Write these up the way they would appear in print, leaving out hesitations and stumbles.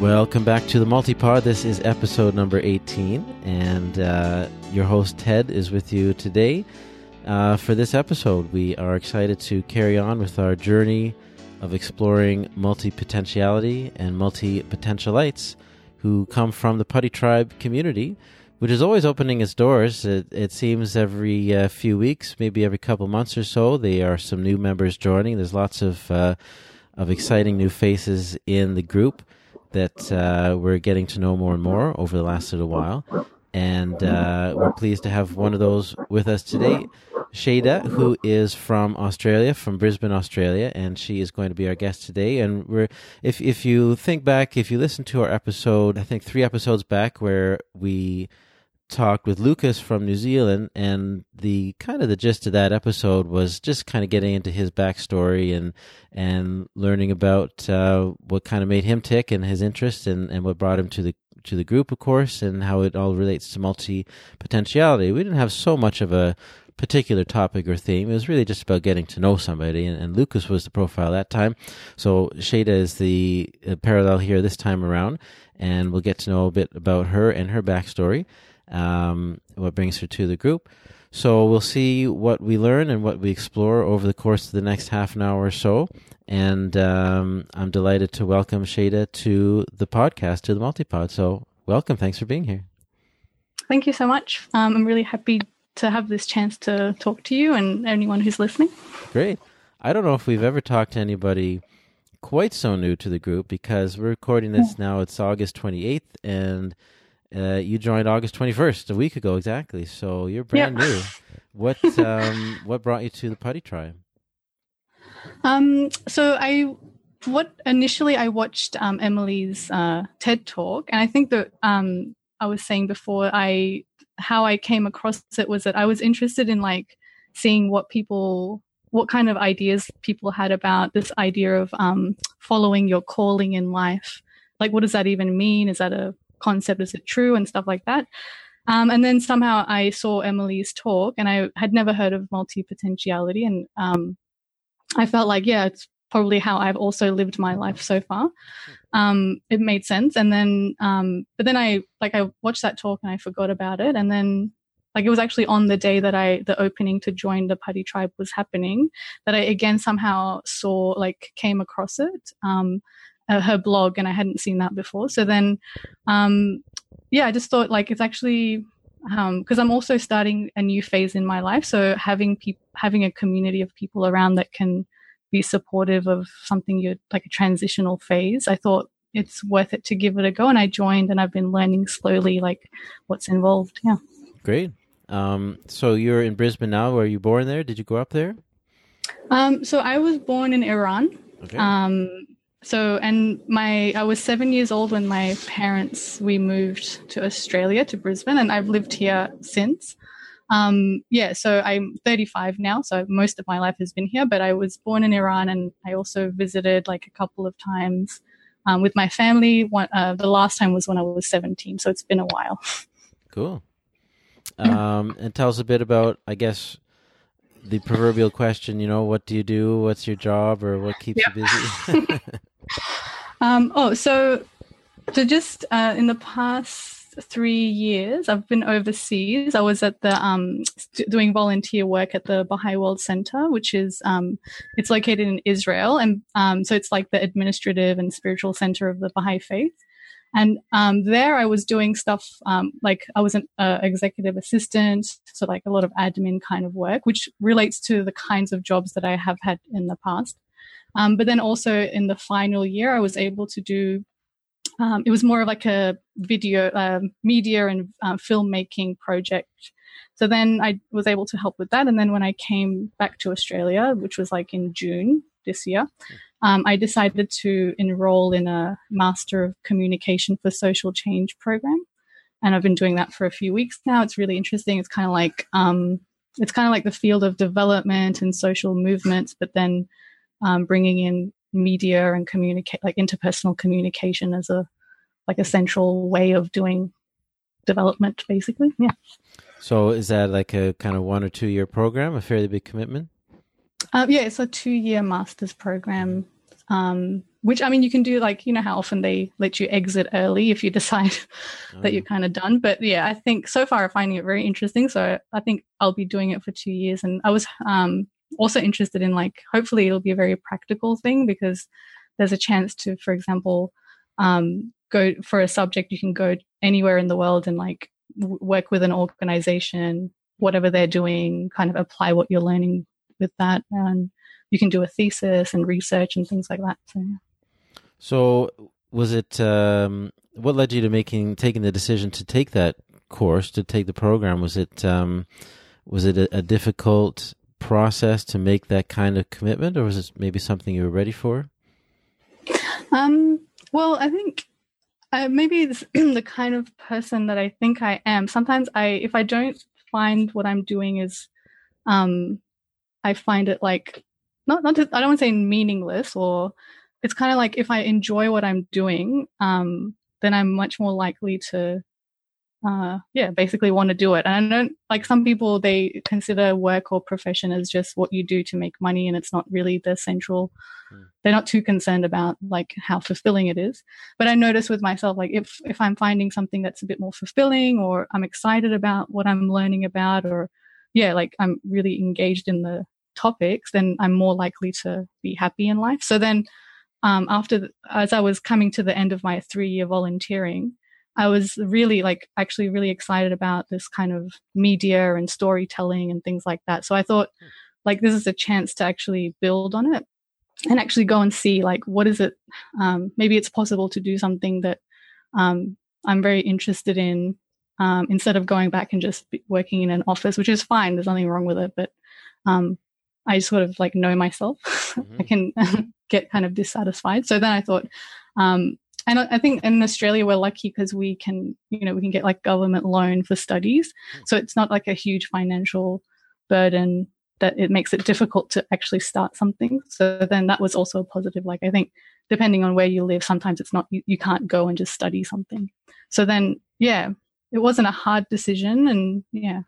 Welcome back to the Multipod. This is episode number 18, and your host Ted is with you today. For this episode, we are excited to carry on with our journey of exploring multi-potentiality and multi-potentialites who come from the Putty Tribe community, which is always opening its doors. It seems every few weeks, maybe every couple months or so, there are some new members joining. There's lots of exciting new faces in the group that we're getting to know more and more over the last little while. And we're pleased to have one of those with us today, Shada, who is from Australia, from Brisbane, Australia, and she is going to be our guest today. And if you think back, if you listen to our episode, I think 3 episodes back, where we talked with Lucas from New Zealand, and the gist of that episode was just kind of getting into his backstory and learning about what kind of made him tick and his interest and what brought him to the group, of course, and how it all relates to multi-potentiality. We didn't have so much of a particular topic or theme. It was really just about getting to know somebody, and Lucas was the profile that time. So Shada is the parallel here this time around, and we'll get to know a bit about her and her backstory, what brings her to the group. So we'll see what we learn and what we explore over the course of the next half an hour or so. And I'm delighted to welcome Shada to the podcast, to the Multipod. So welcome. Thanks for being here. Thank you so much. I'm really happy to have this chance to talk to you and anyone who's listening. Great. I don't know if we've ever talked to anybody quite so new to the group, because we're recording this now. It's August 28th, and you joined August 21st, a week ago exactly. So you're brand new. What brought you to the Putty Tribe? So initially I watched Emily's TED Talk, and I think that I was saying before, how I came across it was that I was interested in seeing what kind of ideas people had about this idea of following your calling in life. Like, what does that even mean? Is that a concept? Is it true? And stuff like that. And then somehow I saw Emily's talk, and I had never heard of multi-potentiality, and I felt like, it's probably how I've also lived my life so far. It made sense. And then, but then I watched that talk and I forgot about it. And then it was actually on the day that the opening to join the Putty Tribe was happening, that I again somehow came across it, her blog, and I hadn't seen that before. So then, I just thought it's actually, because I'm also starting a new phase in my life. So having a community of people around that can be supportive of something you're a transitional phase, I thought it's worth it to give it a go. And I joined, and I've been learning slowly what's involved. Yeah. Great. So you're in Brisbane now. Were you born there? Did you grow up there? So I was born in Iran. Okay. I was 7 years old when my parents, we moved to Australia, to Brisbane, and I've lived here since. So I'm 35 now, so most of my life has been here, but I was born in Iran, and I also visited a couple of times with my family. The last time was when I was 17, so it's been a while. Cool. And tell us a bit about, I guess, the proverbial question, what do you do? What's your job, or what keeps you busy? So just in the past 3 years, I've been overseas. I was at doing volunteer work at the Baha'i World Center, which is it's located in Israel, and so it's the administrative and spiritual center of the Baha'i faith. And there I was doing stuff I was an executive assistant, so a lot of admin kind of work, which relates to the kinds of jobs that I have had in the past. But then also in the final year, I was able to do, it was more of a video, media and filmmaking project. So then I was able to help with that. And then when I came back to Australia, which was in June this year, I decided to enroll in a Master of Communication for Social Change program. And I've been doing that for a few weeks now. It's really interesting. It's kind of like the field of development and social movements, but then bringing in media and interpersonal communication as a central way of doing development, basically. Yeah. So is that a kind of 1 or 2 year program, a fairly big commitment? It's a 2-year master's program. which I mean, you can do like, you know, how often they let you exit early if you decide that you're kind of done. But yeah, I think so far I'm finding it very interesting. So I think I'll be doing it for 2 years. And I was also interested in like, hopefully it'll be a very practical thing, because there's a chance to, for example, go for a subject, you can go anywhere in the world and like work with an organization, whatever they're doing, kind of apply what you're learning with that. And you can do a thesis and research and things like that. So was it, what led you to taking the decision to take that course, to take the program? Was it a difficult process to make that kind of commitment, or was it maybe something you were ready for? Well, I think maybe it's the kind of person that I think I am. Sometimes if I don't find what I'm doing is, I find it like, I don't want to say meaningless, or it's kind of like if I enjoy what I'm doing, then I'm much more likely to, basically want to do it. And I don't, like, some people, they consider work or profession as just what you do to make money, and it's not really the central, they're not too concerned about like how fulfilling it is. But I notice with myself, like if I'm finding something that's a bit more fulfilling, or I'm excited about what I'm learning about, or like I'm really engaged in the topics, then I'm more likely to be happy in life. So then as I was coming to the end of my 3-year volunteering, I was really actually really excited about this kind of media and storytelling and things like that. So I thought like this is a chance to actually build on it and actually go and see like, what is it? Maybe it's possible to do something that I'm very interested in, instead of going back and just working in an office, which is fine. There's nothing wrong with it. But I sort of like know myself. Mm-hmm. I can get kind of dissatisfied. So then I thought, and I think in Australia, we're lucky because we can get like government loan for studies. So it's not like a huge financial burden that it makes it difficult to actually start something. So then that was also a positive. Like I think depending on where you live, sometimes it's not, you can't go and just study something. So then, it wasn't a hard decision. And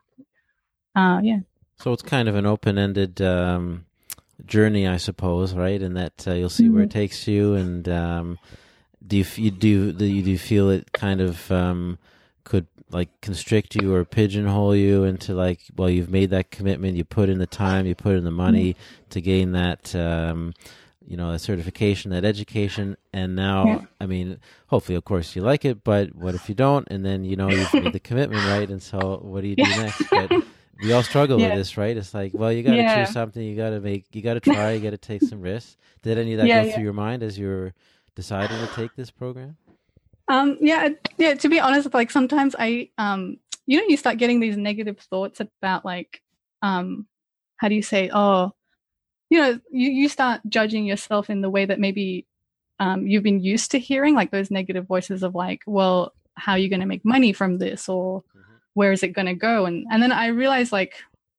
So it's kind of an open-ended journey, I suppose, right? And that you'll see where it takes you. And do you feel it kind of could like constrict you or pigeonhole you into like, well, you've made that commitment, you put in the time, you put in the money to gain that, a certification, that education, and now, I mean, hopefully, of course, you like it, but what if you don't? And then you've made the commitment, right? And so, what do you do next? But we all struggle with this, right? It's like, well, you got to choose something, you got to try, you got to take some risks. Did any of that go through your mind as you were deciding to take this program? To be honest, like sometimes I, you start getting these negative thoughts about like, how do you say, you start judging yourself in the way that maybe you've been used to hearing, like those negative voices of like, well, how are you going to make money from this, or where is it going to go? And then I realized like,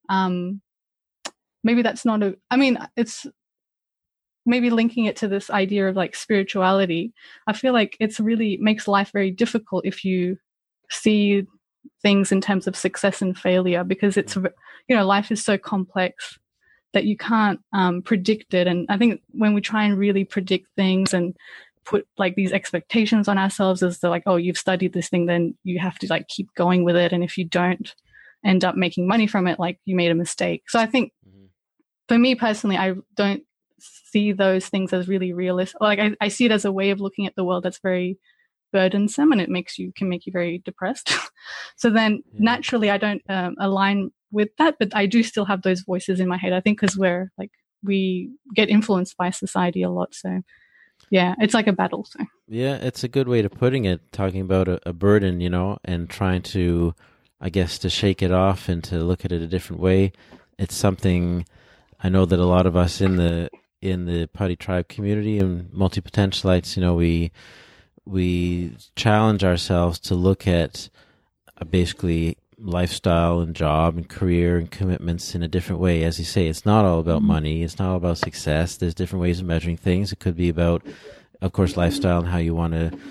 maybe that's not it's maybe linking it to this idea of like spirituality. I feel like it's really makes life very difficult if you see things in terms of success and failure, because it's, life is so complex that you can't predict it. And I think when we try and really predict things and put like these expectations on ourselves as though like, oh, you've studied this thing, then you have to like keep going with it. And if you don't end up making money from it, like you made a mistake. So I think for me personally, I don't see those things as really realistic. Like I see it as a way of looking at the world that's very burdensome, and it can make you very depressed. So then naturally I don't align with that, but I do still have those voices in my head, I think, because we get influenced by society a lot. So it's like a battle. So it's a good way of putting it, talking about a burden, and trying to, I guess, to shake it off and to look at it a different way. It's something I know that a lot of us in the Putty Tribe community and multi-potentialites, we challenge ourselves to look at basically lifestyle and job and career and commitments in a different way. As you say, it's not all about money. It's not all about success. There's different ways of measuring things. It could be about, of course, lifestyle and how you want to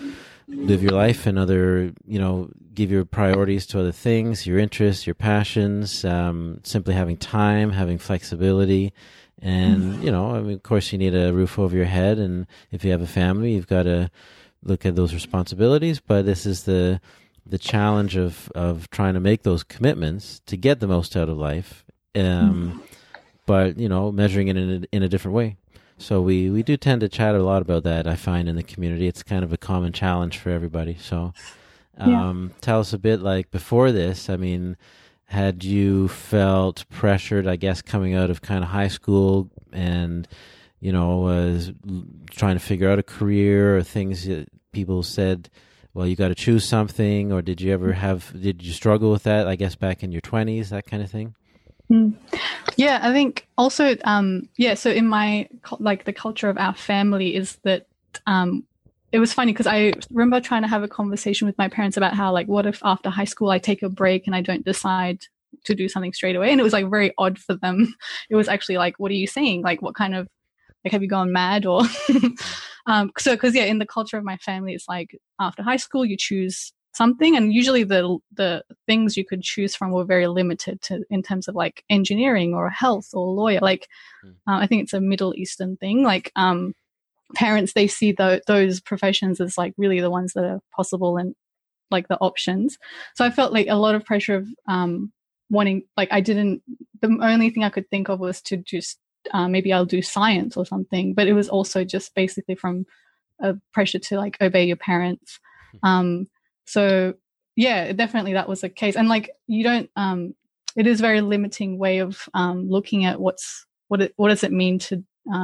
live your life and give your priorities to other things, your interests, your passions, simply having time, having flexibility. And, of course you need a roof over your head. And if you have a family, you've got to look at those responsibilities. But this is the challenge of trying to make those commitments to get the most out of life. But, measuring it in a different way. So we do tend to chat a lot about that, I find, in the community. It's kind of a common challenge for everybody. So tell us a bit, like, before this, I mean, had you felt pressured, I guess, coming out of kind of high school and, was trying to figure out a career or things that people said, well, you got to choose something, or did you struggle with that, I guess, back in your 20s, that kind of thing? Yeah, I think also, so in my, the culture of our family is that, it was funny because I remember trying to have a conversation with my parents about how, like, what if after high school I take a break and I don't decide to do something straight away? And it was like very odd for them. It was actually like, what are you saying? Like, what kind of, like, have you gone mad? Or, because in the culture of my family, it's like after high school you choose something, and usually the things you could choose from were very limited in terms of like engineering or health or lawyer. Like, I think it's a Middle Eastern thing. Like, parents, they see those professions as like really the ones that are possible and like the options. So I felt like a lot of pressure of wanting, like, the only thing I could think of was to just maybe I'll do science or something, but it was also just basically from a pressure to like obey your parents. So yeah, definitely that was the case. And like, you don't, it is a very limiting way of looking at what does it mean to,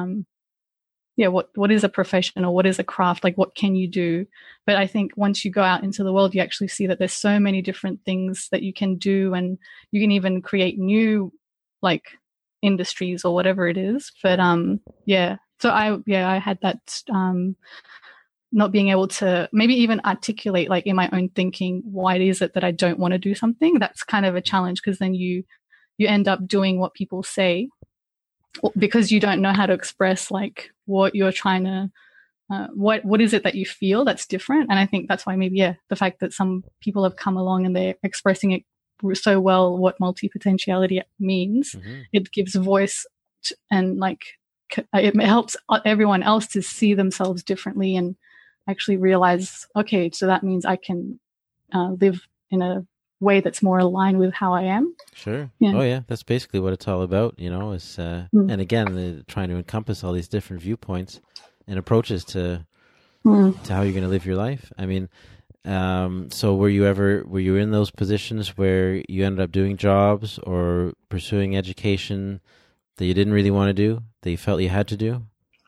what is a profession or what is a craft? Like, what can you do? But I think once you go out into the world, you actually see that there's so many different things that you can do, and you can even create new like industries or whatever it is. But so I had that not being able to maybe even articulate, like, in my own thinking, why is it that I don't want to do something. That's kind of a challenge, because then you end up doing what people say because you don't know how to express like what you're trying to what is it that you feel that's different. And I think that's why maybe the fact that some people have come along and they're expressing it so well, what multi-potentiality means, it gives voice and like it helps everyone else to see themselves differently and actually realize, okay, so that means I can live in a way that's more aligned with how I am. Sure. Yeah. Oh yeah, that's basically what it's all about, is and again, trying to encompass all these different viewpoints and approaches to how you're going to live your life. I mean, so were you in those positions where you ended up doing jobs or pursuing education that you didn't really want to do, that you felt you had to do?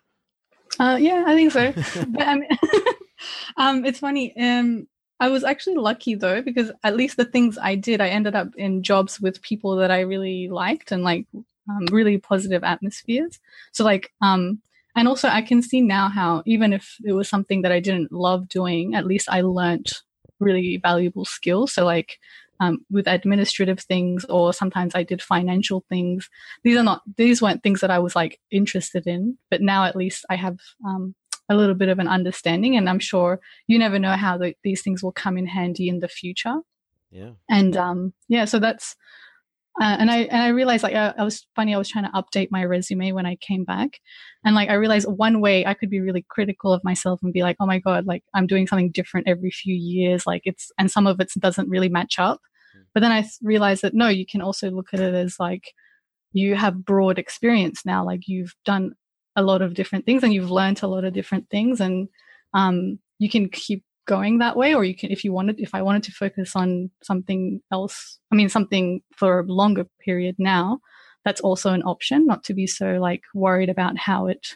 Yeah, I think so. But I mean, it's funny. I was actually lucky though, because at least the things I did, I ended up in jobs with people that I really liked and like really positive atmospheres. So like, and also I can see now how even if it was something that I didn't love doing, at least I learned really valuable skills. So like with administrative things, or sometimes I did financial things. These weren't things that I was like interested in, but now at least I have a little bit of an understanding, and I'm sure you never know how these things will come in handy in the future. Yeah. And so that's and I realized, like, I was trying to update my resume when I came back, and like I realized one way I could be really critical of myself and be like, oh my god, like I'm doing something different every few years, like and some of it doesn't really match up. But then I realized that no, you can also look at it as like you have broad experience now, like you've done a lot of different things and you've learned a lot of different things, and you can keep going that way, or you can, if I wanted to focus on something else, something for a longer period now, that's also an option, not to be so like worried about how it,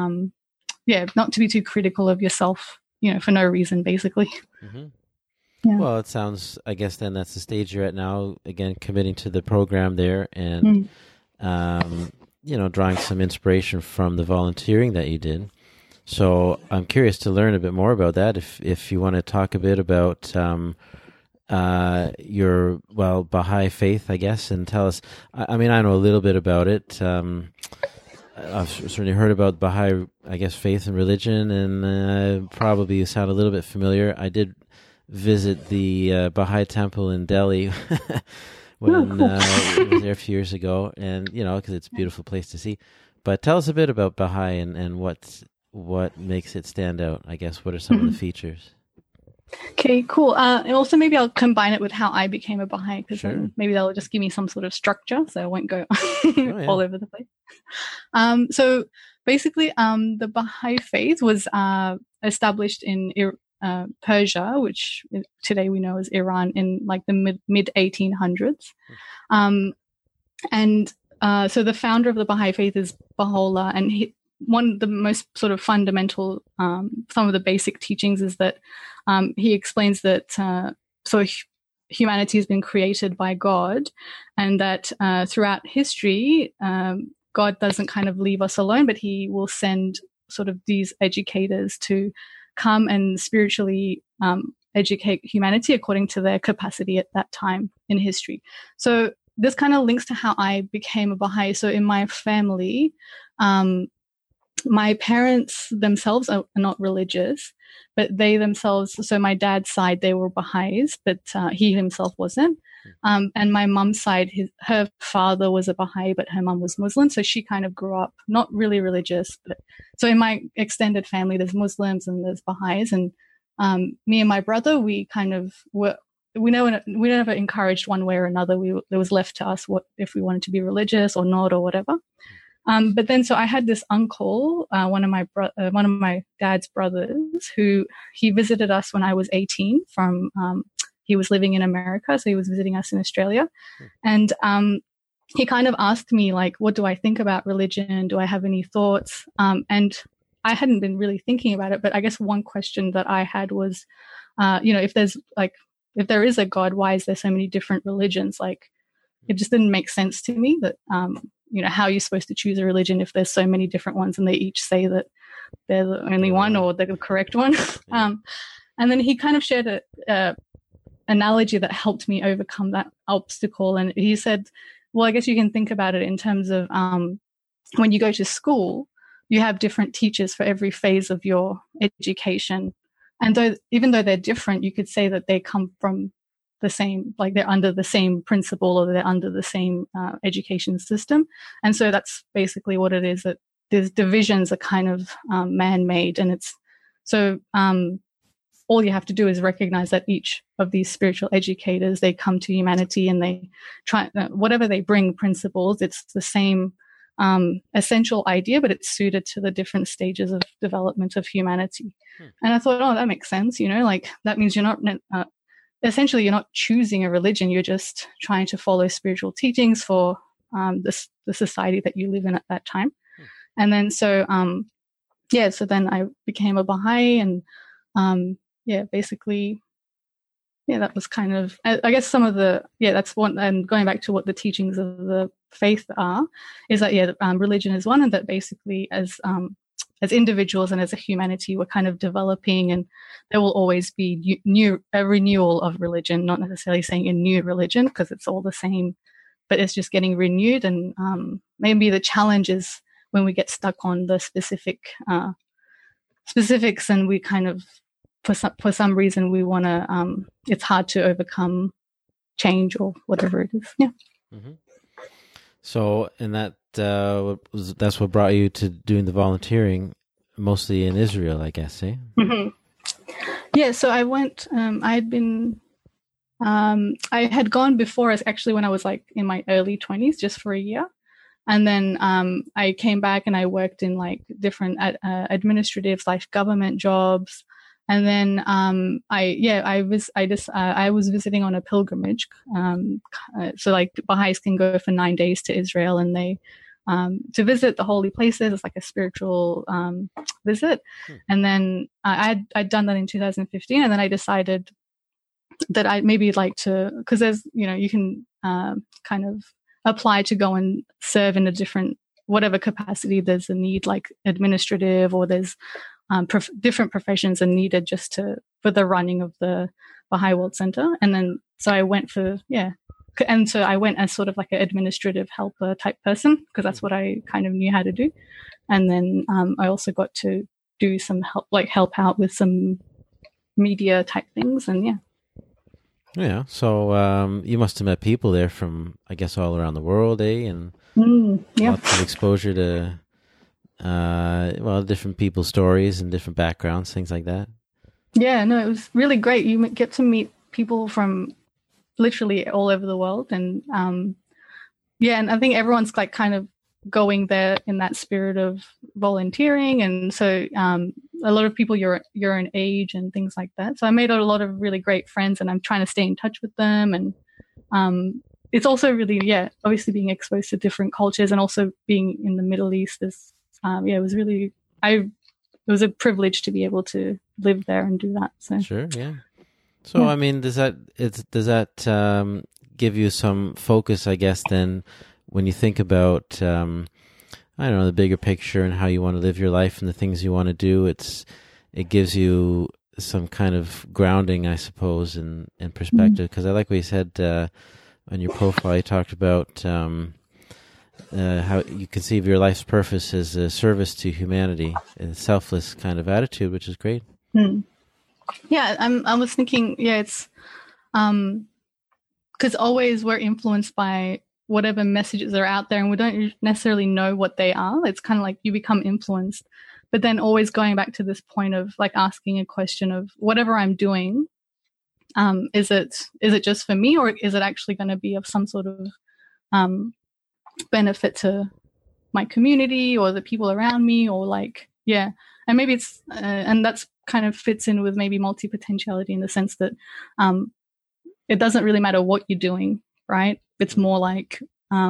not to be too critical of yourself, for no reason, basically. Mm-hmm. Yeah. Well, it sounds, I guess then that's the stage you're at now, again, committing to the program there and, drawing some inspiration from the volunteering that you did. So I'm curious to learn a bit more about that. If you want to talk a bit about your, Baha'i faith, I guess, and tell us, I know a little bit about it. I've certainly heard about Baha'i, I guess, faith and religion, and probably you sound a little bit familiar. I did visit the Baha'i temple in Delhi when I was there a few years ago, and because it's a beautiful place to see. But tell us a bit about Baha'i and what makes it stand out. I guess what are some of the features? Okay, cool. And also maybe I'll combine it with how I became a Baha'i, because maybe that'll just give me some sort of structure, so I won't go all over the place. So basically, the Baha'i faith was established in Persia, which today we know as Iran, in like the mid 1800s. So the founder of the Baha'i faith is Baha'u'llah, and one of the most sort of fundamental, some of the basic teachings is that he explains that humanity has been created by God, and that throughout history, God doesn't kind of leave us alone, but he will send sort of these educators to come and spiritually educate humanity according to their capacity at that time in history. So this kind of links to how I became a Baha'i. So in my family, my parents themselves are not religious, but they themselves, so my dad's side, they were Baha'is, but he himself wasn't. And my mum's side, her father was a Baha'i, but her mum was Muslim. So she kind of grew up not really religious. So in my extended family, there's Muslims and there's Baha'is. And me and my brother, we kind of we never encouraged one way or another. It was left to us what if we wanted to be religious or not or whatever. But then, so I had this uncle, one of my dad's brothers, who he visited us when I was 18 he was living in America. So he was visiting us in Australia. And, he kind of asked me, like, what do I think about religion? Do I have any thoughts? And I hadn't been really thinking about it, but I guess one question that I had was, if there is a God, why is there so many different religions? Like, it just didn't make sense to me that, how are you supposed to choose a religion if there's so many different ones and they each say that they're the only one or the correct one? And then he kind of shared a analogy that helped me overcome that obstacle. And he said, well, I guess you can think about it in terms of when you go to school, you have different teachers for every phase of your education. And even though they're different, you could say that they come from the same, like they're under the same principle or they're under the same education system. And so that's basically what it is, that these divisions are kind of man-made. And it's so all you have to do is recognize that each of these spiritual educators, they come to humanity and they try, whatever they bring principles, it's the same essential idea, but it's suited to the different stages of development of humanity. And I thought, oh, that makes sense. Like that means you're not, essentially you're not choosing a religion. You're just trying to follow spiritual teachings for the society that you live in at that time. And then, so then I became a Baha'i and, basically, that was kind of, I guess some of that's one, and going back to what the teachings of the faith are, is that, religion is one, and that basically as individuals and as a humanity, we're kind of developing, and there will always be a renewal of religion, not necessarily saying a new religion because it's all the same, but it's just getting renewed. And maybe the challenge is when we get stuck on the specifics and we kind of, for some reason, we want to, it's hard to overcome change or whatever it is. Yeah. Mm-hmm. So, and that's what brought you to doing the volunteering, mostly in Israel, I guess, eh? Mm-hmm. Yeah. So I went, I had gone before, as actually when I was like in my early 20s, just for a year. And then I came back and I worked in like different administrative, like government jobs. And then I was visiting on a pilgrimage. So like Baha'is can go for 9 days to Israel, and they to visit the holy places. It's like a spiritual visit. And then I'd done that in 2015, and then I decided that I'd maybe like to, because there's you can kind of apply to go and serve in a different whatever capacity there's a need, like administrative, or there's different professions are needed just for the running of the Baha'i World Center. And then, so I went for, and so I went as sort of like an administrative helper type person because that's what I kind of knew how to do. And then I also got to do some help out with some media type things, and yeah. Yeah. So you must have met people there from, I guess, all around the world, eh? And lots of exposure to, different people's stories and different backgrounds, things like that. Yeah, no, it was really great. You get to meet people from literally all over the world, and and I think everyone's like kind of going there in that spirit of volunteering, and so a lot of people your own age and things like that. So I made a lot of really great friends, and I'm trying to stay in touch with them. And it's also really, obviously being exposed to different cultures, and also being in the Middle East is, it was really, it was a privilege to be able to live there and do that. So sure, yeah. So I mean, does that give you some focus, I guess, then when you think about I don't know, the bigger picture and how you want to live your life and the things you want to do? It gives you some kind of grounding, I suppose, in perspective. Because I like what you said on your profile. You talked about how you conceive your life's purpose as a service to humanity, a selfless kind of attitude, which is great. Yeah, I was thinking, it's because always we're influenced by whatever messages are out there, and we don't necessarily know what they are. It's kind of like you become influenced, but then always going back to this point of like asking a question of whatever I'm doing, is it just for me, or is it actually going to be of some sort of benefit to my community or the people around me, or like, and maybe it's and that's kind of fits in with maybe multi-potentiality in the sense that it doesn't really matter what you're doing, right? It's more like,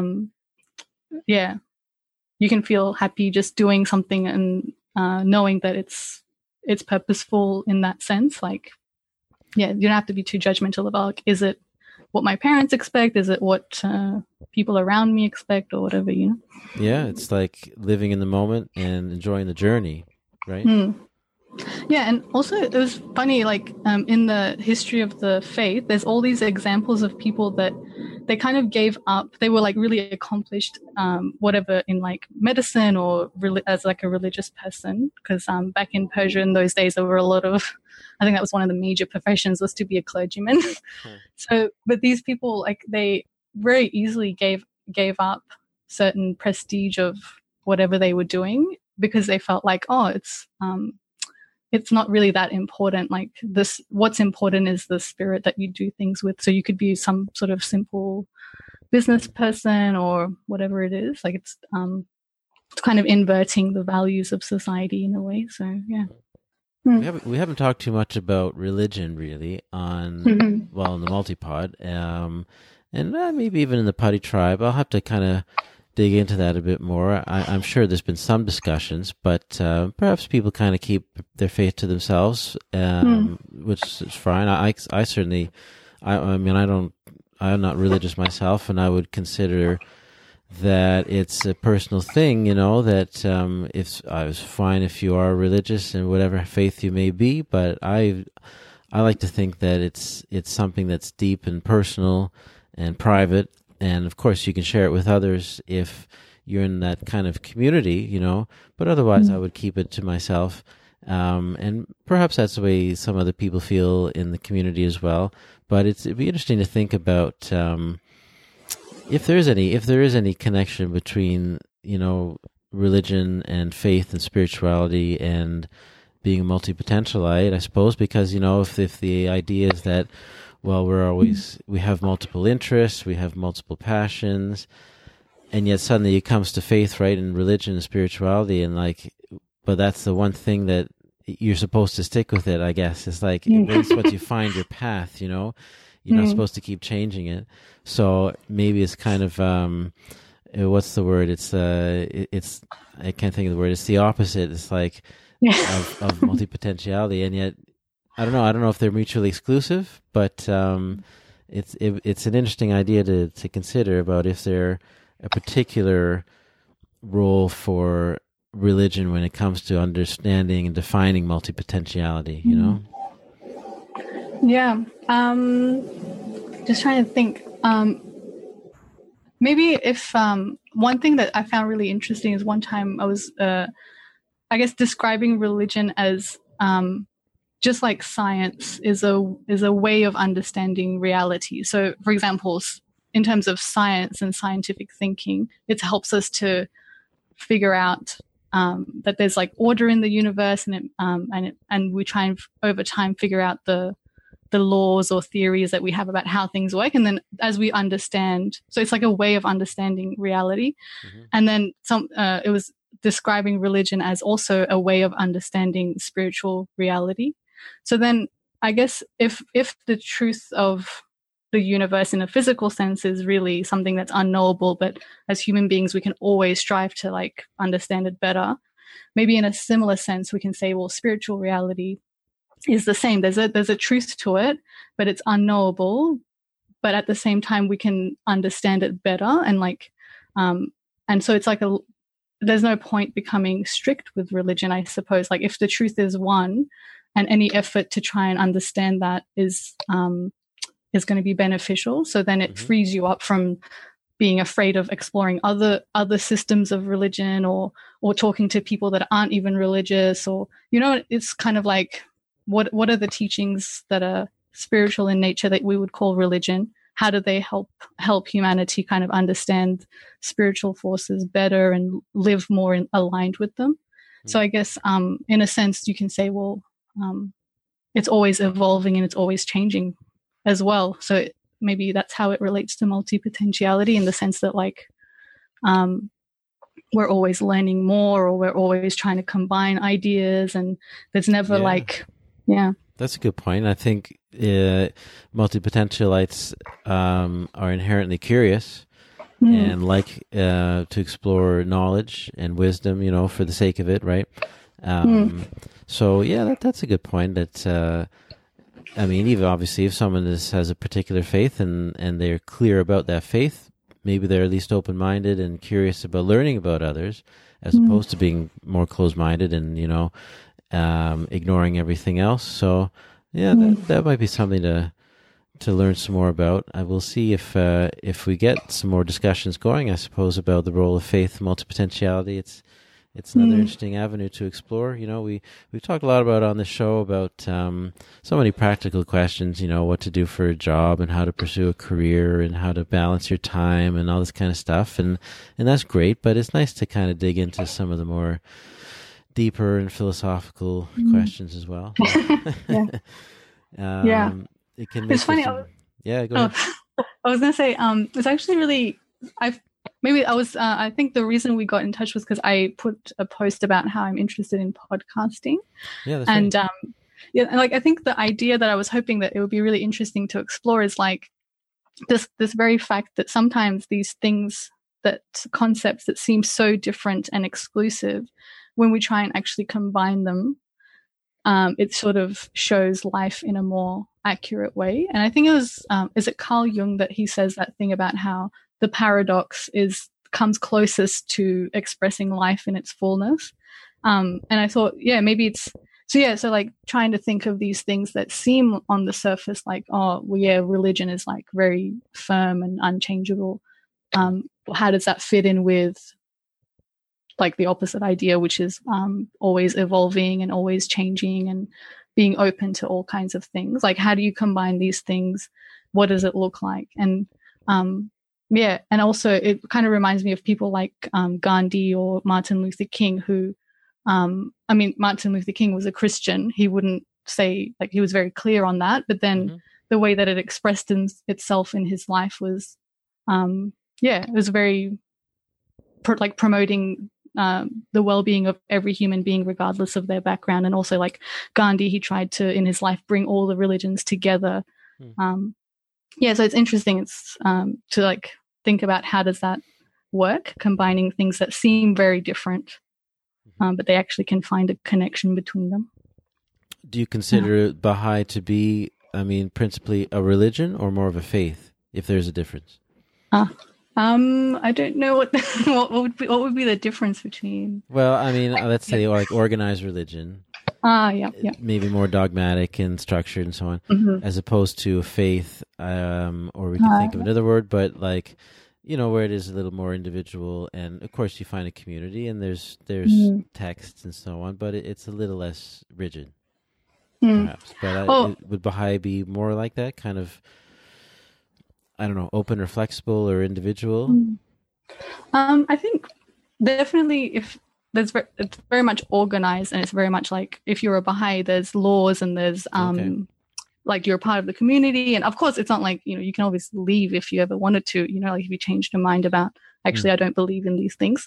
you can feel happy just doing something and knowing that it's purposeful in that sense. Like, you don't have to be too judgmental about, like, is it what my parents expect? Is it what people around me expect, or whatever, you know? Yeah, it's like living in the moment and enjoying the journey, right? Yeah, and also it was funny, like in the history of the faith, there's all these examples of people that they kind of gave up. They were like really accomplished, whatever, in like medicine or as like a religious person. Because back in Persia in those days, there were a lot of, I think that was one of the major professions, was to be a clergyman. So, but these people, like, they very easily gave up certain prestige of whatever they were doing because they felt like, it's not really that important. Like, this, what's important is the spirit that you do things with. So you could be some sort of simple business person or whatever it is. Like, it's kind of inverting the values of society in a way. So yeah. We haven't talked too much about religion really on in the Multipod, and maybe even in the Putty Tribe. I'll have to kind of dig into that a bit more. I'm sure there's been some discussions, but perhaps people kind of keep their faith to themselves, which is fine. I certainly, I'm not religious myself, and I would consider that it's a personal thing, that I was fine if you are religious in whatever faith you may be, but I like to think that it's something that's deep and personal and private. And of course, you can share it with others if you're in that kind of community, but otherwise I would keep it to myself. And perhaps that's the way some other people feel in the community as well. But it'd be interesting to think about if there is any connection between, religion and faith and spirituality and being a multi-potentialite, I suppose, because, if the idea is that, well, we have multiple interests, we have multiple passions, and yet suddenly it comes to faith, right, and religion and spirituality, and but that's the one thing that you're supposed to stick with it, I guess. It's like, once you find your path, you're not supposed to keep changing it. So maybe it's kind of, what's the word? It's I can't think of the word. It's the opposite. It's like of multi-potentiality, and yet, I don't know if they're mutually exclusive, but it's an interesting idea to consider about if there a particular role for religion when it comes to understanding and defining multi-potentiality, Yeah. Just trying to think. maybe if one thing that I found really interesting is one time I was, I guess, describing religion as just like science is a way of understanding reality. So, for example, in terms of science and scientific thinking, it helps us to figure out that there's like order in the universe, and we try and over time figure out the laws or theories that we have about how things work. And then as we understand, so it's like a way of understanding reality. Mm-hmm. And then it was describing religion as also a way of understanding spiritual reality. So then I guess if the truth of the universe in a physical sense is really something that's unknowable, but as human beings, we can always strive to like understand it better. Maybe in a similar sense, we can say, well, spiritual reality is the same. There's a truth to it, but it's unknowable. But at the same time, we can understand it better. And like, and so it's like there's no point becoming strict with religion, I suppose. Like if the truth is one, and any effort to try and understand that is going to be beneficial. So then it frees you up from being afraid of exploring other systems of religion or talking to people that aren't even religious, or, you know, it's kind of like, what are the teachings that are spiritual in nature that we would call religion? How do they help humanity kind of understand spiritual forces better and live more aligned with them? So I guess in a sense you can say, well, it's always evolving and it's always changing as well. So maybe that's how it relates to multipotentiality, in the sense that like we're always learning more, or we're always trying to combine ideas, and there's never That's a good point. I think multipotentialites are inherently curious and like to explore knowledge and wisdom, you know, for the sake of it, right? So yeah, that's a good point. That I mean, even obviously, if someone has a particular faith and they're clear about that faith, maybe they're at least open-minded and curious about learning about others, as opposed to being more closed-minded and, you know, ignoring everything else. So yeah, that might be something to learn some more about. I will see if we get some more discussions going, I suppose, about the role of faith, multipotentiality. It's another interesting avenue to explore. You know, we've talked a lot about on the show about so many practical questions, you know, what to do for a job and how to pursue a career and how to balance your time and all this kind of stuff. And that's great, but it's nice to kind of dig into some of the more deeper and philosophical questions as well. Yeah. It can it's funny. go ahead. I was going to say, it's actually really, I think the reason we got in touch was because I put a post about how I'm interested in podcasting. Yeah, that's and right. and like I think the idea that I was hoping that it would be really interesting to explore is like this very fact that sometimes these things, that concepts that seem so different and exclusive, when we try and actually combine them, it sort of shows life in a more accurate way. And I think it was is it Carl Jung that he says that thing about how the paradox comes closest to expressing life in its fullness. And I thought, maybe so like trying to think of these things that seem on the surface like, religion is like very firm and unchangeable. How does that fit in with like the opposite idea, which is always evolving and always changing and being open to all kinds of things? Like, how do you combine these things? What does it look like? And and also it kind of reminds me of people like Gandhi or Martin Luther King, who, Martin Luther King was a Christian. He wouldn't say, like, he was very clear on that, but then the way that it expressed itself in his life was, it was very promoting the well-being of every human being regardless of their background. And also like Gandhi, he tried to in his life bring all the religions together. So it's interesting. It's to like think about how does that work, combining things that seem very different, but they actually can find a connection between them. Do you consider Baha'i to be, principally a religion or more of a faith, if there's a difference? I don't know what would be the difference between. Well, let's say like organized religion. Yeah. Maybe more dogmatic and structured and so on, as opposed to a faith, or we can think of another word, but like where it is a little more individual, and of course you find a community, and there's texts and so on, but it's a little less rigid, perhaps. But would Baha'i be more like that, kind of, I don't know, open or flexible or individual? I think definitely if it's very much organized, and it's very much like if you're a Baha'i, there's laws and there's like you're part of the community. And of course, it's not like, you can always leave if you ever wanted to, like if you changed your mind about, actually, I don't believe in these things.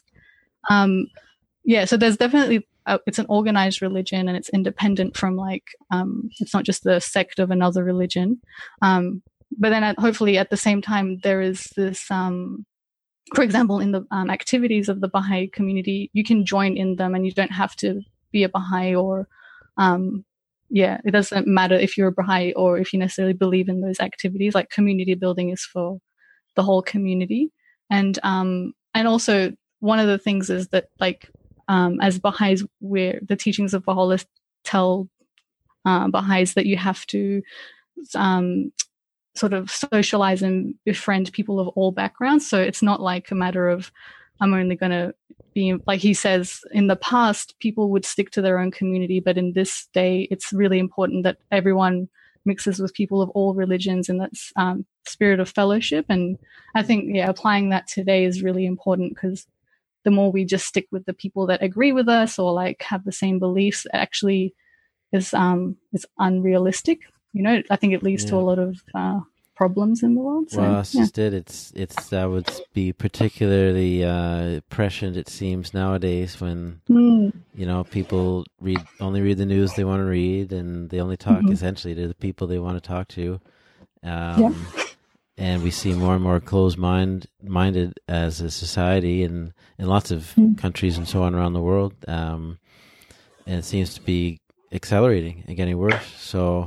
So there's definitely, it's an organized religion, and it's independent from like, it's not just the sect of another religion. But then hopefully at the same time, there is this, for example, in the activities of the Baha'i community, you can join in them, and you don't have to be a Baha'i or, it doesn't matter if you're a Baha'i or if you necessarily believe in those activities. Like community building is for the whole community. And also one of the things is that like, as Baha'is, where the teachings of Baha'u'llah tell Baha'is that you have to sort of socialize and befriend people of all backgrounds. So it's not like a matter of, I'm only going to be, like he says, in the past, people would stick to their own community, but in this day, it's really important that everyone mixes with people of all religions in that spirit of fellowship. And I think, applying that today is really important, because the more we just stick with the people that agree with us or like have the same beliefs, it actually is unrealistic. I think it leads to a lot of problems in the world. So, well, that's just it. It's that would be particularly prescient, it seems, nowadays, when people only read the news they want to read, and they only talk essentially to the people they want to talk to. And we see more and more closed-minded as a society, in lots of countries and so on around the world. And it seems to be accelerating and getting worse. So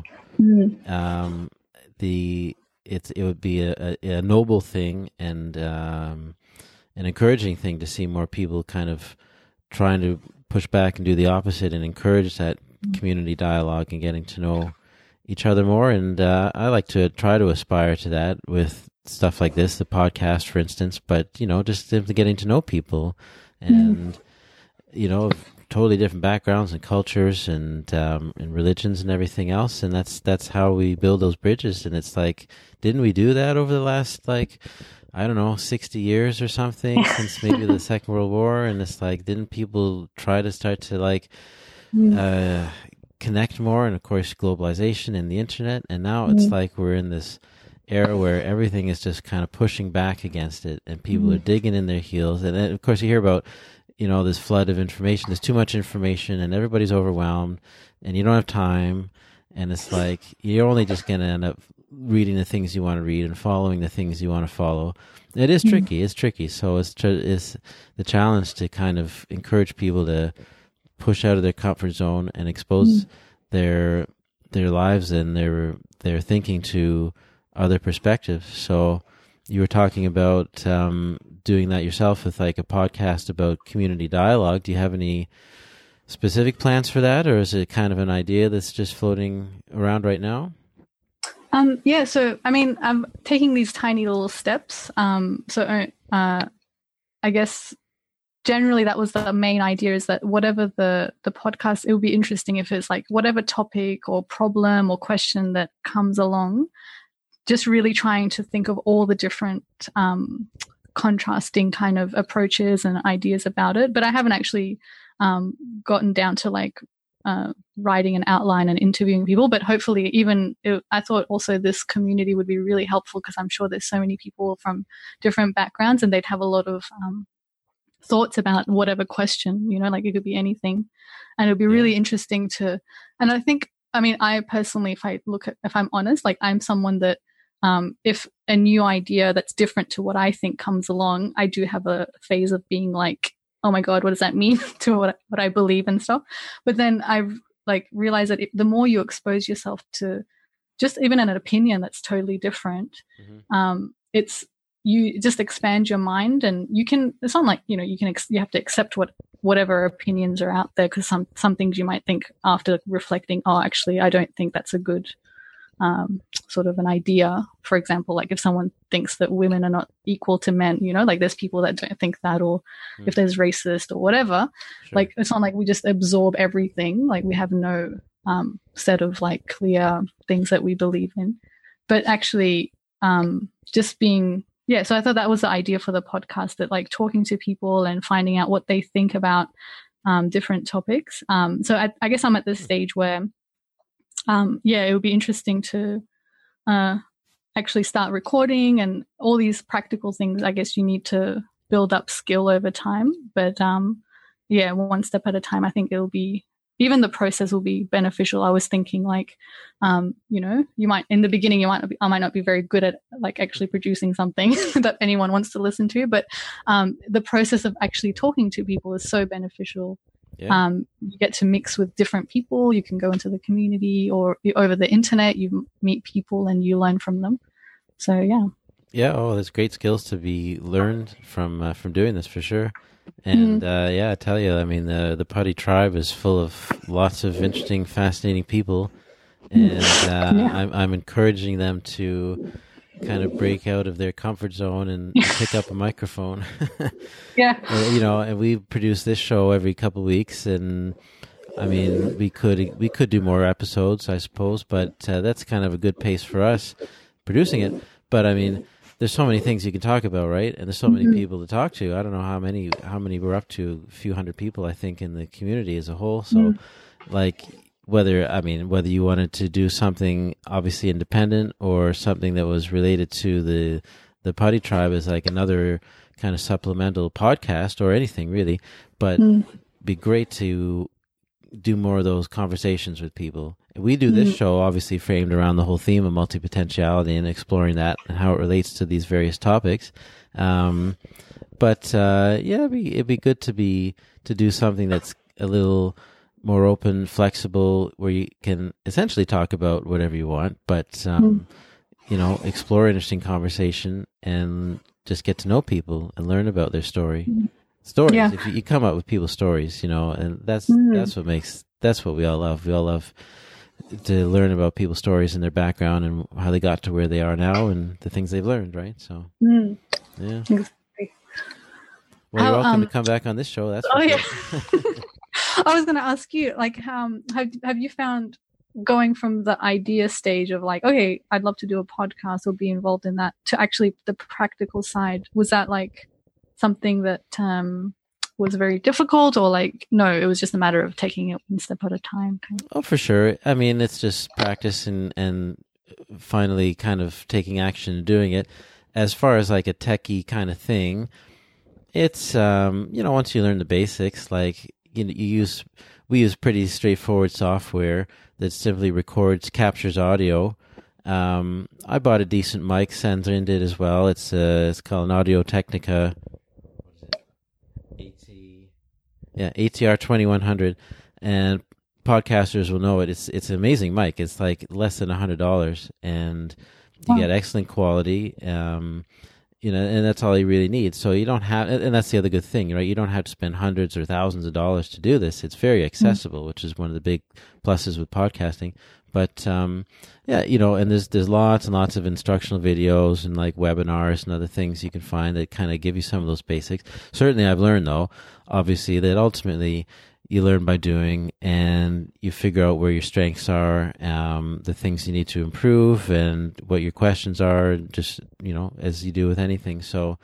it would be a noble thing and an encouraging thing to see more people kind of trying to push back and do the opposite and encourage that community dialogue and getting to know each other more. And I like to try to aspire to that with stuff like this, the podcast, for instance, but, just simply getting to know people and, totally different backgrounds and cultures and religions and everything else. And that's how we build those bridges. And it's like, didn't we do that over the last, 60 years or something, since maybe the Second World War? And it's like, didn't people try to start to connect more? And of course, globalization and the internet. And now it's like we're in this era where everything is just kind of pushing back against it, and people are digging in their heels. And then, of course, you hear about this flood of information. There's too much information, and everybody's overwhelmed, and you don't have time. And it's like, you're only just going to end up reading the things you want to read and following the things you want to follow. It is tricky. It's tricky. So it's the challenge to kind of encourage people to push out of their comfort zone and expose their lives and their thinking to other perspectives. So you were talking about doing that yourself with like a podcast about community dialogue. Do you have any specific plans for that, or is it kind of an idea that's just floating around right now? So I mean, I'm taking these tiny little steps. I guess generally that was the main idea, is that whatever the podcast, it would be interesting if it's like whatever topic or problem or question that comes along, just really trying to think of all the different contrasting kind of approaches and ideas about it. But I haven't actually gotten down to like writing an outline and interviewing people. But hopefully I thought also this community would be really helpful, because I'm sure there's so many people from different backgrounds, and they'd have a lot of thoughts about whatever question, like it could be anything. And it would be really interesting and I think, I personally, if I'm honest, like I'm someone that if a new idea that's different to what I think comes along, I do have a phase of being like, oh my God, what does that mean to what I believe and stuff? But then I've like realized that the more you expose yourself to just even an opinion that's totally different, you just expand your mind, and it's not like, you have to accept whatever opinions are out there, because some things you might think after reflecting, oh, actually, I don't think that's a good sort of an idea. For example, like if someone thinks that women are not equal to men, like there's people that don't think that, or if there's racist or whatever, like it's not like we just absorb everything. Like we have no set of like clear things that we believe in, but actually just being, so I thought that was the idea for the podcast, that like talking to people and finding out what they think about different topics. So I guess I'm at this stage where it would be interesting to actually start recording, and all these practical things. I guess you need to build up skill over time, but one step at a time. I think it'll be, even the process will be beneficial. I was thinking like, you might, in the beginning, I might not be very good at like actually producing something that anyone wants to listen to, but the process of actually talking to people is so beneficial. Yeah. You get to mix with different people. You can go into the community, or over the internet, you meet people and you learn from them. So, yeah. Yeah. Oh, there's great skills to be learned from doing this, for sure. And I tell you, I mean, the Putty Tribe is full of lots of interesting, fascinating people, and I'm encouraging them to kind of break out of their comfort zone and pick up a microphone. And we produce this show every couple of weeks, and I mean, we could do more episodes, I suppose, but that's kind of a good pace for us producing it. But I mean, there's so many things you can talk about, right? And there's so many people to talk to. I don't know how many we're up to, a few hundred people, I think, in the community as a whole. So like, whether you wanted to do something obviously independent, or something that was related to the Putty Tribe as like another kind of supplemental podcast, or anything really, but it'd be great to do more of those conversations with people. We do this show obviously framed around the whole theme of multipotentiality and exploring that and how it relates to these various topics. It'd be good to do something that's a little more open, flexible, where you can essentially talk about whatever you want, but explore interesting conversation and just get to know people and learn about their stories. If you come up with people's stories, and that's what we all love. We all love to learn about people's stories and their background and how they got to where they are now and the things they've learned, right? So yeah. Well, you're welcome to come back on this show. That's I was going to ask you, like, have you found going from the idea stage of like, okay, I'd love to do a podcast or be involved in that, to actually the practical side? Was that like something that was very difficult, or like, no, it was just a matter of taking it one step at a time? Oh, for sure. I mean, it's just practice and finally kind of taking action and doing it. As far as like a techie kind of thing, it's, once you learn the basics, like, we use pretty straightforward software that simply captures audio. I bought a decent mic. Sandrine did as well. It's called an Audio-Technica. ATR 2100, and podcasters will know it. It's an amazing mic. It's like less than $100, and you get excellent quality. And that's all you really need. So you don't have, and that's the other good thing, right? You don't have to spend hundreds or thousands of dollars to do this. It's very accessible, which is one of the big pluses with podcasting. But and there's lots and lots of instructional videos and like webinars and other things you can find that kind of give you some of those basics. Certainly, I've learned though, obviously, that ultimately you learn by doing, and you figure out where your strengths are, the things you need to improve, and what your questions are, just, as you do with anything. So,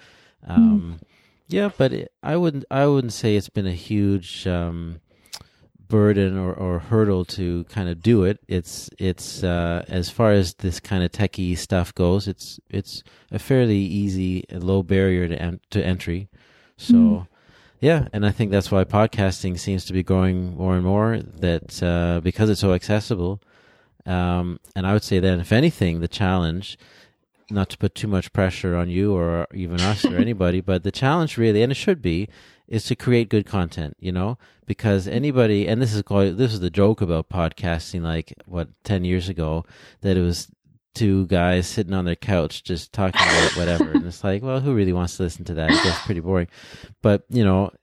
but I wouldn't say it's been a huge burden or hurdle to kind of do it. It's as far as this kind of techie stuff goes, it's a fairly easy and low barrier to entry. So. Yeah, and I think that's why podcasting seems to be growing more and more, that because it's so accessible. And I would say that, if anything, the challenge, not to put too much pressure on you or even us or anybody, but the challenge really, and it should be, is to create good content, because anybody, and this is the joke about podcasting, like, 10 years ago, that it was two guys sitting on their couch just talking about whatever. And it's like, well, who really wants to listen to that? It gets pretty boring. But,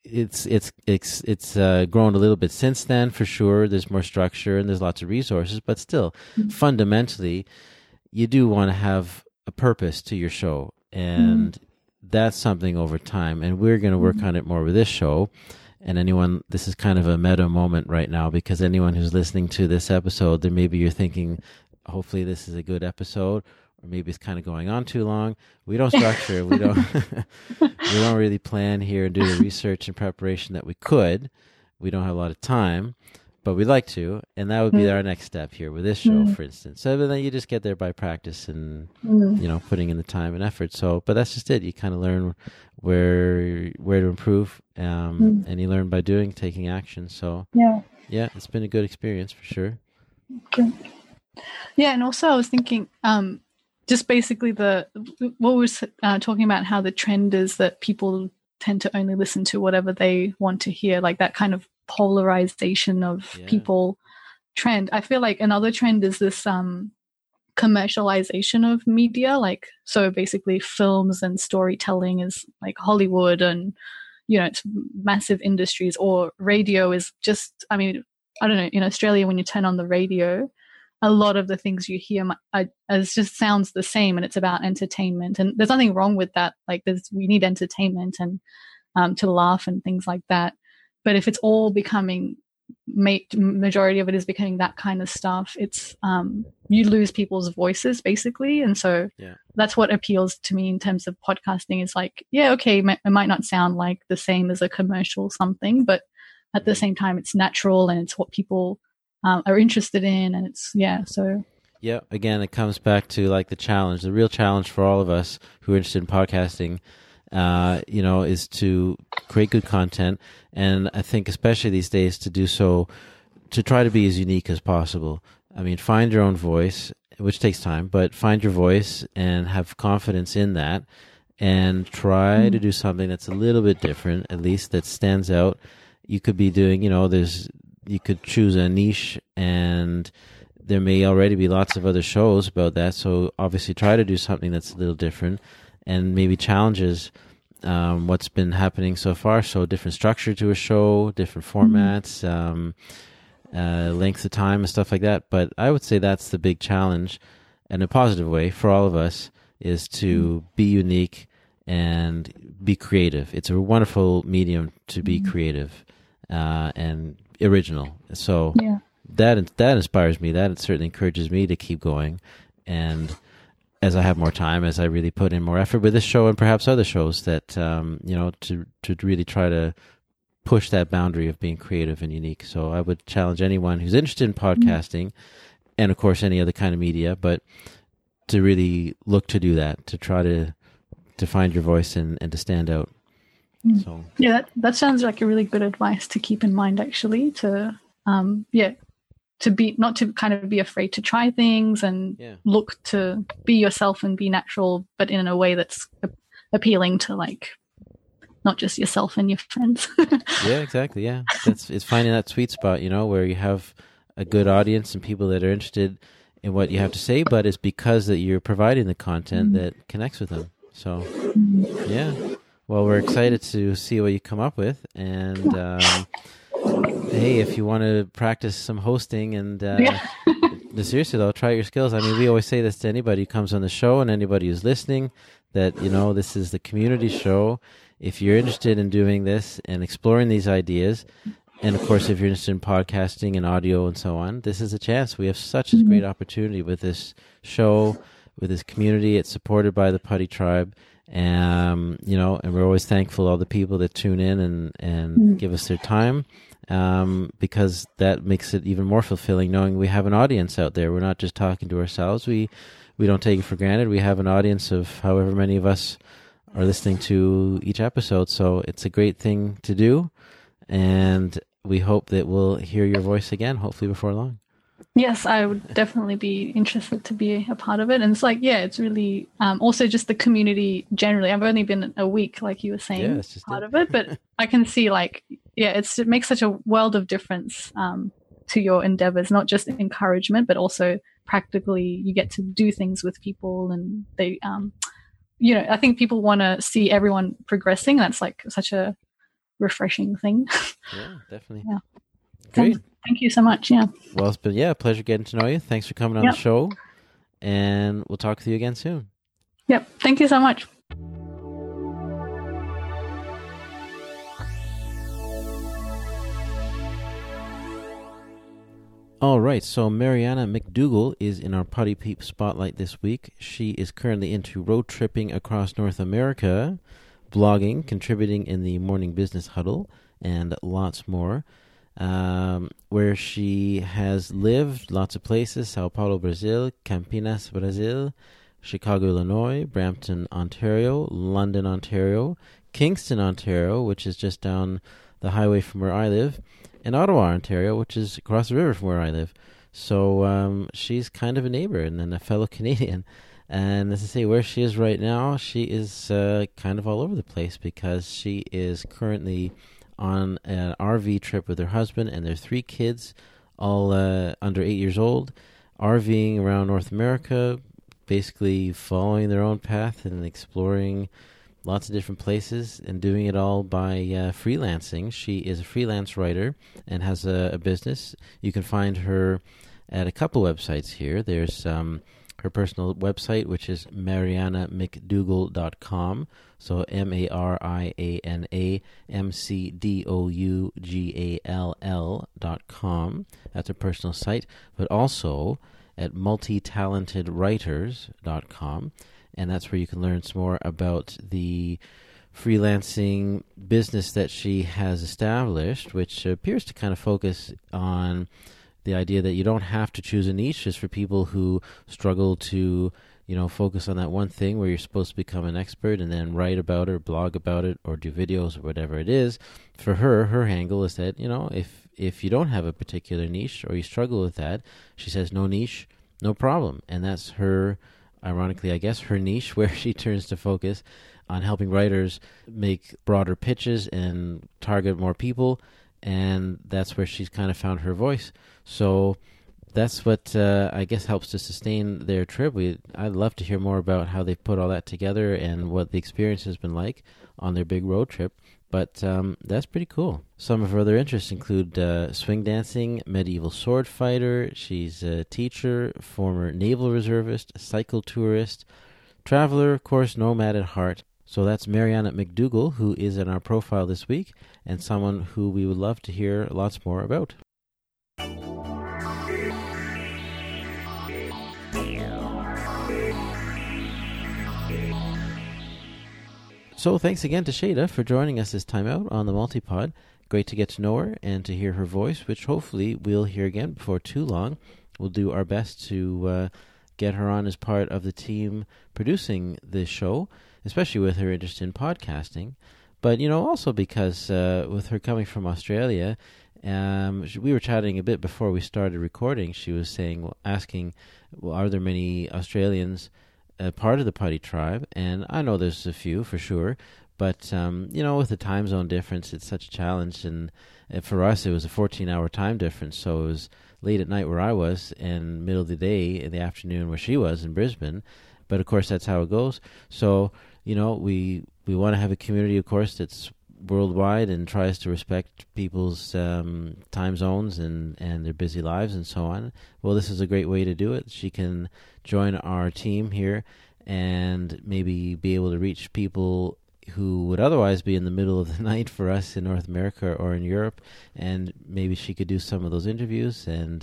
it's grown a little bit since then, for sure. There's more structure and there's lots of resources, but still, fundamentally, you do want to have a purpose to your show, and that's something over time. And we're going to work on it more with this show. And this is kind of a meta moment right now, because anyone who's listening to this episode, then maybe you're thinking, hopefully this is a good episode, or maybe it's kind of going on too long. We don't structure, we don't we don't really plan here and do the research and preparation that we could. We don't have a lot of time, but we'd like to, and that would be our next step here with this show, for instance. So then you just get there by practice and putting in the time and effort. So, but that's just it. You kind of learn where to improve, and you learn by taking action. So yeah, it's been a good experience for sure. Okay. Yeah, and also I was thinking, just basically what we were talking about, how the trend is that people tend to only listen to whatever they want to hear, like that kind of polarization of people trend. I feel like another trend is this commercialization of media, like, so basically films and storytelling is like Hollywood, and it's massive industries, or radio is just, I mean, I don't know, in Australia when you turn on the radio, a lot of the things you hear just sounds the same, and it's about entertainment, and there's nothing wrong with that. Like, we need entertainment and to laugh and things like that. But if it's all becoming, majority of it is becoming that kind of stuff, it's you lose people's voices basically. And so that's what appeals to me in terms of podcasting. Is like, okay, it might not sound like the same as a commercial something, but at the same time it's natural and it's what people are interested in, and it's so again, it comes back to like the real challenge for all of us who are interested in podcasting, is to create good content. And I think especially these days to do so, to try to be as unique as possible. I mean, find your own voice, which takes time, but find your voice and have confidence in that, and try to do something that's a little bit different, at least that stands out. You could be doing, you could choose a niche, and there may already be lots of other shows about that. So obviously try to do something that's a little different, and maybe challenges what's been happening so far. So different structure to a show, different formats, length of time and stuff like that. But I would say that's the big challenge, in a positive way for all of us, is to be unique and be creative. It's a wonderful medium to be creative and original. So that inspires me. That certainly encourages me to keep going. And as I have more time, as I really put in more effort with this show and perhaps other shows, that to really try to push that boundary of being creative and unique. So I would challenge anyone who's interested in podcasting, and of course any other kind of media, but to really look to do that, to try to find your voice and to stand out. So that sounds like a really good advice to keep in mind, actually, to to be, not to kind of be afraid to try things and look to be yourself and be natural, but in a way that's appealing to like not just yourself and your friends. Yeah, exactly. Yeah, it's finding that sweet spot, where you have a good audience and people that are interested in what you have to say, but it's because that you're providing the content that connects with them. So well, we're excited to see what you come up with, and hey, if you want to practice some hosting and seriously though, try your skills. I mean, we always say this to anybody who comes on the show and anybody who's listening, that this is the community show. If you're interested in doing this and exploring these ideas, and of course if you're interested in podcasting and audio and so on, this is a chance. We have such a great opportunity with this show, with this community. It's supported by the Putty Tribe. And we're always thankful all the people that tune in and give us their time, because that makes it even more fulfilling knowing we have an audience out there. We're not just talking to ourselves. We don't take it for granted. We have an audience of however many of us are listening to each episode. So it's a great thing to do, and we hope that we'll hear your voice again, hopefully before long. Yes, I would definitely be interested to be a part of it. And it's like, it's really also just the community generally. I've only been a week, like you were saying, part of it, but I can see like, it makes such a world of difference to your endeavors, not just encouragement, but also practically you get to do things with people, and they, I think people want to see everyone progressing. That's like such a refreshing thing. Yeah, definitely. Yeah. Great. Thank you so much. Yeah. Well, it's been a pleasure getting to know you. Thanks for coming on the show, and we'll talk with you again soon. Yep. Thank you so much. All right, so Mariana McDougall is in our Potty Peep Spotlight this week. She is currently into road tripping across North America, blogging, contributing in the Morning Business Huddle, and lots more, where she has lived lots of places: Sao Paulo, Brazil; Campinas, Brazil; Chicago, Illinois; Brampton, Ontario; London, Ontario; Kingston, Ontario, which is just down the highway from where I live; and Ottawa, Ontario, which is across the river from where I live. So she's kind of a neighbor and then a fellow Canadian. And as I say, where she is right now, she is kind of all over the place because she is currently on an RV trip with her husband and their 3 kids, all under 8 years old, RVing around North America, basically following their own path and exploring lots of different places and doing it all by freelancing. She is a freelance writer and has a business. You can find her at a couple websites here. There's her personal website, which is marianamcdougall.com. So MarianaMcDougall.com. That's her personal site. But also at multitalentedwriters.com. And that's where you can learn some more about the freelancing business that she has established, which appears to kind of focus on the idea that you don't have to choose a niche just for people who struggle to, focus on that one thing where you're supposed to become an expert and then write about it or blog about it or do videos or whatever it is. For her angle is that, if you don't have a particular niche or you struggle with that, she says no niche, no problem. And that's her, ironically, I guess, her niche, where she turns to focus on helping writers make broader pitches and target more people, and that's where she's kind of found her voice. So that's what I guess helps to sustain their trip. I'd love to hear more about how they've put all that together and what the experience has been like on their big road trip. But that's pretty cool. Some of her other interests include swing dancing, medieval sword fighter. She's a teacher, former naval reservist, cycle tourist, traveler, of course, nomad at heart. So that's Mariana McDougall, who is in our profile this week, and someone who we would love to hear lots more about. So thanks again to Shada for joining us this time out on the Multipod. Great to get to know her and to hear her voice, which hopefully we'll hear again before too long. We'll do our best to get her on as part of the team producing this show, especially with her interest in podcasting. But, also because with her coming from Australia, we were chatting a bit before we started recording. She was asking, are there many Australians part of the Putty tribe? And I know there's a few for sure, but with the time zone difference, it's such a challenge. And for us, it was a 14-hour time difference, so it was late at night where I was and middle of the day in the afternoon where she was in Brisbane. But of course, that's how it goes. So we want to have a community, of course, that's worldwide and tries to respect people's time zones and their busy lives and so on. Well, this is a great way to do it. She can join our team here and maybe be able to reach people who would otherwise be in the middle of the night for us in North America or in Europe, and maybe she could do some of those interviews and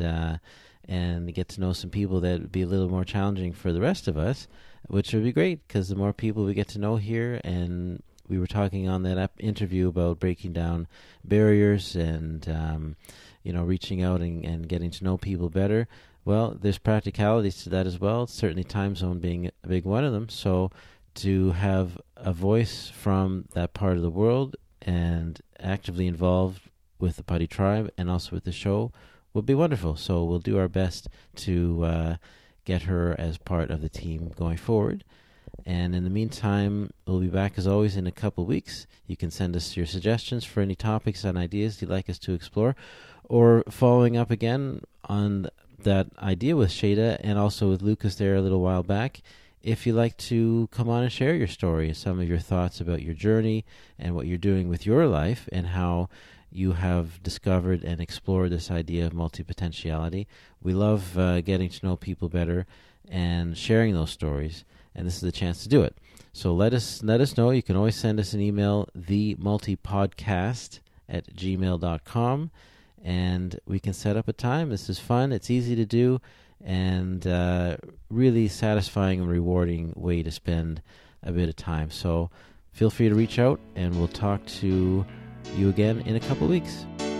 get to know some people that would be a little more challenging for the rest of us, which would be great because the more people we get to know here. And we were talking on that interview about breaking down barriers and, reaching out and getting to know people better. Well, there's practicalities to that as well, certainly time zone being a big one of them. So to have a voice from that part of the world and actively involved with the Putty tribe and also with the show would be wonderful. So we'll do our best to get her as part of the team going forward. And in the meantime, we'll be back as always in a couple weeks. You can send us your suggestions for any topics and ideas you'd like us to explore, or following up again on that idea with Shada and also with Lucas there a little while back. if you'd like to come on and share your story, some of your thoughts about your journey and what you're doing with your life and how you have discovered and explored this idea of multipotentiality. We love getting to know people better and sharing those stories, and this is the chance to do it. So let us know. You can always send us an email, themultipodcast@gmail.com, and we can set up a time. This is fun. It's easy to do, and really satisfying and rewarding way to spend a bit of time. So feel free to reach out, and we'll talk to you again in a couple weeks.